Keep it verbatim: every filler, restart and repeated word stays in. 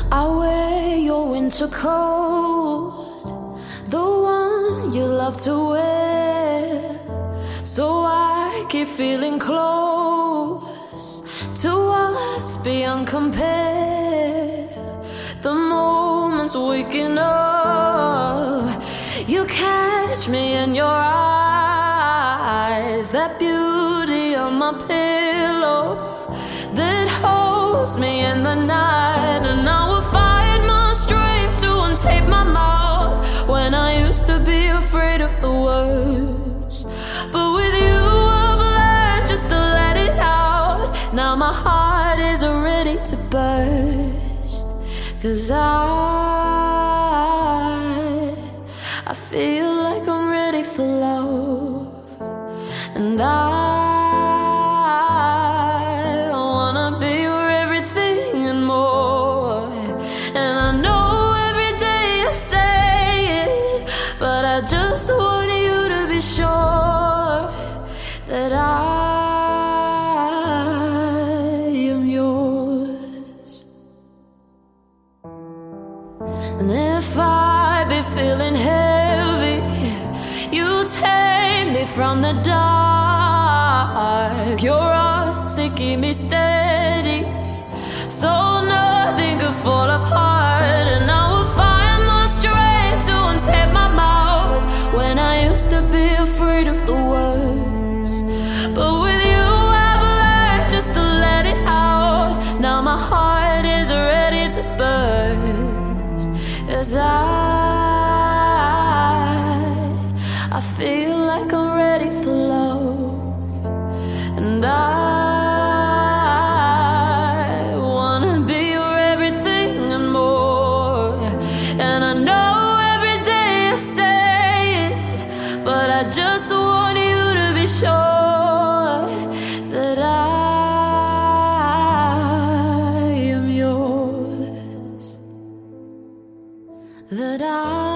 I wear your winter coat, the one you love to wear. So I keep feeling close to us beyond compare. The moments waking up, you catch me in your eyes. That beauty on my pillow that holds me in the night. And I will find my strength to untape my mouth when I used to be afraid of the words. But with you I've learned just to let it out. Now my heart is ready to burst, 'cause I I feel like I'm ready for love. And I wanna be your everything and more. And I know every day I say it, but I just want you to be sure that I am yours. And if I be feeling heavy, you take me from the dark. Your arms, they keep me steady, so nothing could fall apart. And I will find my strength to untape my mouth when I used to be afraid of the words. But with you I've learned just to let it out. Now my heart is ready to burst, 'cause I I feel like I'm ready for love. And I wanna be your everything and more. And I know every day I say it, but I just want you to be sure that I am yours. That I